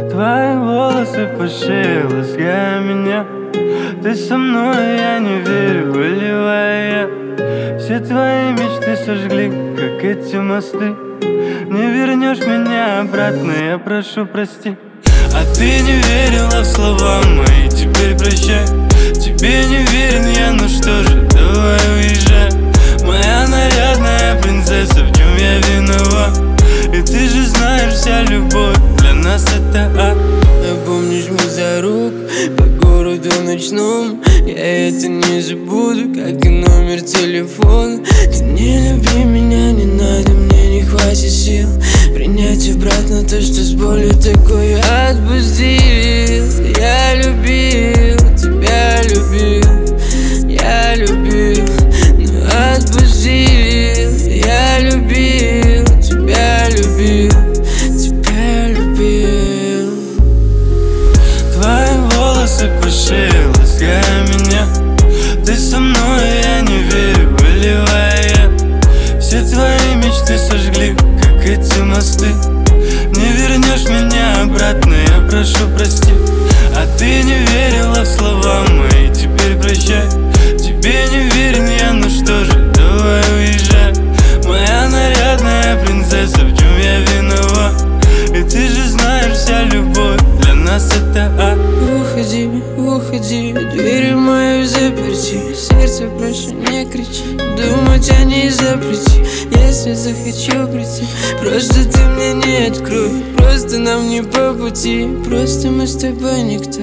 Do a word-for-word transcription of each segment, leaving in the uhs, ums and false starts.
Твои волосы по шее, лаская меня. Ты со мной, я не верю, выливая я. Все твои мечты сожгли, как эти мосты. Не вернешь меня обратно, я прошу прости. А ты не верила в слова мои, теперь прощай. Тебе не верен я, ну что же, давай уезжай. Моя нарядная принцесса, в чем я виноват? И ты же знаешь, вся любовь для нас это ад. Напомнишь мне за рук по городу ночном. Я это не забуду, как и номер телефона. Ты не люби меня, не надо, мне не хватит сил принять обратно то, что с болью такое отпустил. Я любил, тебя любил, я любил, но отпустил. Я любил, тебя любил, тебя любил. Твои волосы по шее, лаская меня. Ты со мной, я не верю, выливая я. Все твои мечты сожгли, как эти мосты. Не вернешь меня обратно, я прошу прости. А ты не верила в слова мои, теперь прощай. Тебе не верен я, ну что же, давай уезжай. Моя нарядная принцесса, в чем я виноват? И ты же знаешь, вся любовь для нас это ад. Уходи, уходи, дверь мою заперти. Сердце, прошу, не кричи, думать о ней запрети. Если захочу прийти, просто ты мне не открой. Просто нам не по пути, просто мы с тобой никто.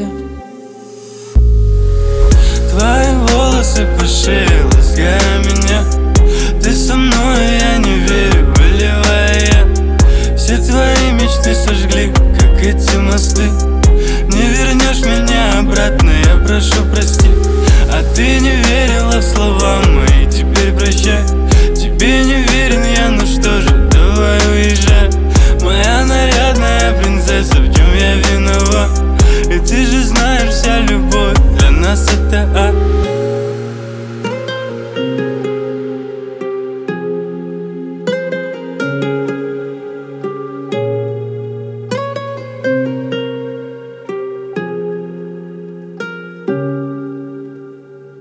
Твои волосы по шее, лаская меня. Ты со мной, я не верю, выливая я. Все твои мечты сожгли, как эти мосты. Не вернешь меня обратно, я прошу прости. А ты не верила в слова мои, теперь прощай. Тебе не верен я, ну что же, давай уезжай. Моя нарядная принцесса, в чем я виноват? И ты же знаешь, вся любовь для нас это ад.